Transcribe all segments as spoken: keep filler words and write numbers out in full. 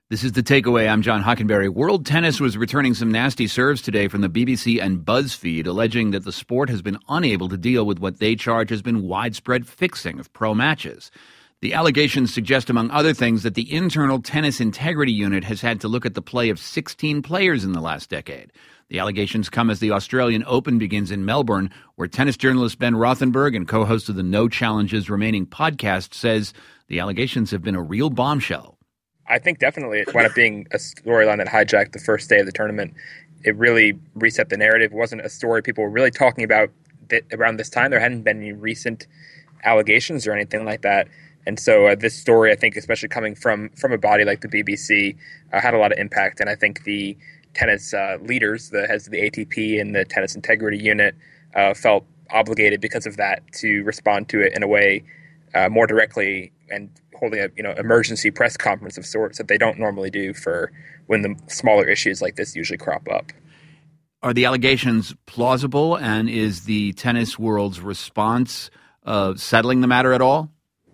This is The Takeaway. I'm John Hockenberry. World Tennis was returning some nasty serves today from the B B C and BuzzFeed, alleging that the sport has been unable to deal with what they charge has been widespread fixing of pro matches. The allegations suggest, among other things, that the internal tennis integrity unit has had to look at the play of sixteen players in the last decade. The allegations come as the Australian Open begins in Melbourne, where tennis journalist Ben Rothenberg and co-host of the No Challenges Remaining podcast says the allegations have been a real bombshell. I think definitely it wound up being a storyline that hijacked the first day of the tournament. It really reset the narrative. It wasn't a story people were really talking about that around this time. There hadn't been any recent allegations or anything like that. And so uh, this story, I think, especially coming from, from a body like the B B C, uh, had a lot of impact. And I think the tennis uh, leaders, the heads of the A T P and the Tennis Integrity Unit, uh, felt obligated because of that to respond to it in a way uh, more directly and holding a you know emergency press conference of sorts that they don't normally do for when the smaller issues like this usually crop up. Are the allegations plausible, and is the tennis world's response uh, settling the matter at all?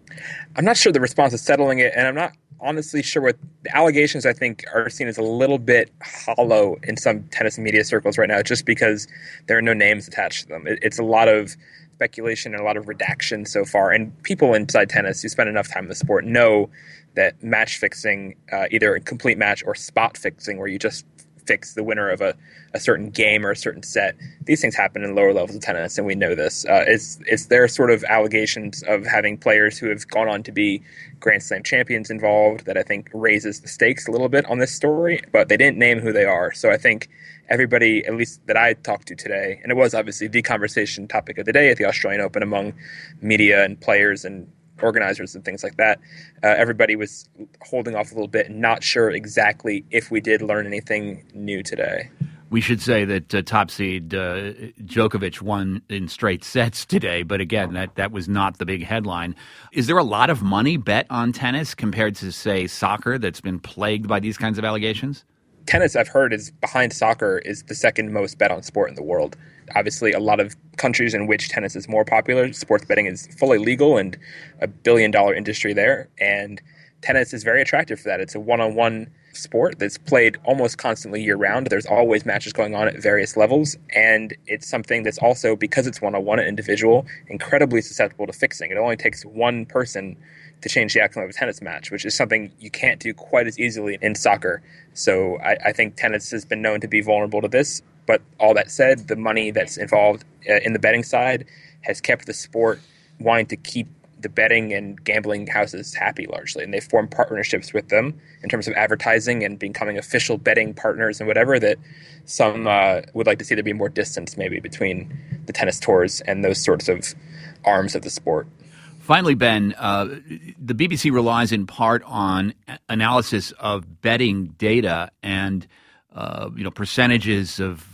I'm not sure the response is settling it, and I'm not honestly sure what the allegations I think are seen as a little bit hollow in some tennis media circles right now, just because there are no names attached to them. It, it's a lot of speculation and a lot of redaction so far. And people inside tennis who spend enough time in the sport know that match fixing, uh, either a complete match or spot fixing, where you just fix the winner of a, a certain game or a certain set, these things happen in lower levels of tennis, and we know this. Uh, it's, it's their sort of allegations of having players who have gone on to be Grand Slam champions involved that I think raises the stakes a little bit on this story, but they didn't name who they are. So I think everybody, at least that I talked to today, and it was obviously the conversation topic of the day at the Australian Open among media and players and organizers and things like that, uh, everybody was holding off a little bit and not sure exactly if we did learn anything new today. We should say that uh, top seed uh, Djokovic won in straight sets today, but again, that, that was not the big headline. Is there a lot of money bet on tennis compared to, say, soccer that's been plagued by these kinds of allegations? Tennis, I've heard, is behind soccer, is the second most bet on sport in the world. Obviously, a lot of countries in which tennis is more popular, sports betting is fully legal and a billion dollar industry there. And tennis is very attractive for that. It's a one-on-one sport that's played almost constantly year round. There's always matches going on at various levels. And it's something that's also, because it's one-on-one and individual, incredibly susceptible to fixing. It only takes one person to change the outcome of a tennis match, which is something you can't do quite as easily in soccer. So I, I think tennis has been known to be vulnerable to this. But all that said, the money that's involved uh, in the betting side has kept the sport wanting to keep the betting and gambling houses happy largely. And they've formed partnerships with them in terms of advertising and becoming official betting partners and whatever, that some uh, would like to see there be more distance maybe between the tennis tours and those sorts of arms of the sport. Finally, Ben, uh, the B B C relies in part on analysis of betting data and uh, you know percentages of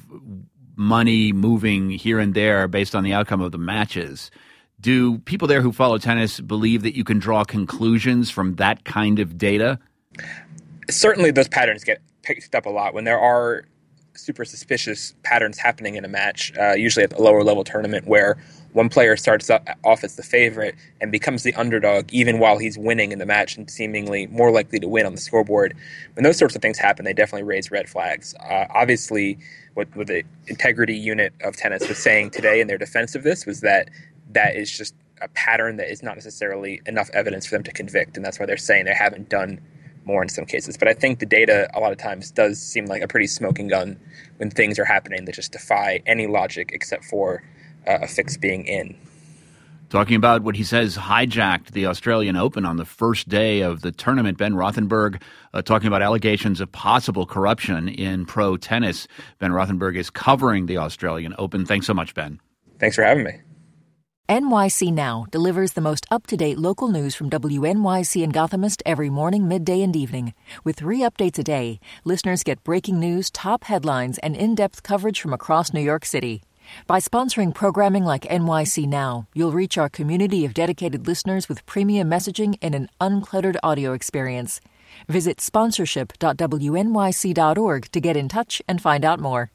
money moving here and there based on the outcome of the matches. Do people there who follow tennis believe that you can draw conclusions from that kind of data? Certainly those patterns get picked up a lot when there are super suspicious patterns happening in a match, uh, usually at the lower level tournament, where one player starts off as the favorite and becomes the underdog even while he's winning in the match and seemingly more likely to win on the scoreboard. When those sorts of things happen, they definitely raise red flags. Uh, obviously, what, what the integrity unit of tennis was saying today in their defense of this was that that is just a pattern that is not necessarily enough evidence for them to convict, and that's why they're saying they haven't done more in some cases. But I think the data a lot of times does seem like a pretty smoking gun when things are happening that just defy any logic except for uh, a fix being in. Talking about what he says hijacked the Australian Open on the first day of the tournament, Ben Rothenberg uh, talking about allegations of possible corruption in pro tennis. Ben Rothenberg is covering the Australian Open. Thanks so much, Ben. Thanks for having me. N Y C Now delivers the most up-to-date local news from W N Y C and Gothamist every morning, midday, and evening. With three updates a day, listeners get breaking news, top headlines, and in-depth coverage from across New York City. By sponsoring programming like N Y C Now, you'll reach our community of dedicated listeners with premium messaging and an uncluttered audio experience. Visit sponsorship dot W N Y C dot org to get in touch and find out more.